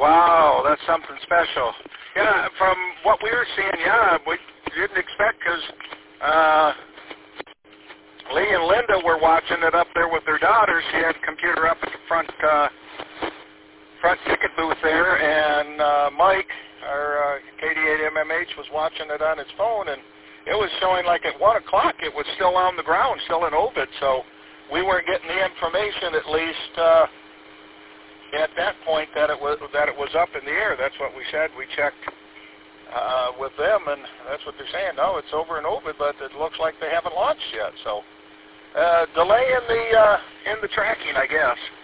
Wow, that's something special. Yeah, from what we were seeing, yeah, we didn't expect because Lee and Linda were watching it up there with their daughter. She had a computer up at the front ticket booth there, and Mike, our KD8MMH, was watching it on his phone, and it was showing like at 1 o'clock it was still on the ground, still in orbit, so we weren't getting the information, at least at that point, that it was up in the air. That's what we said. We checked with them, and that's what they're saying. No, it's over in orbit, but it looks like they haven't launched yet. So delay in the tracking, I guess.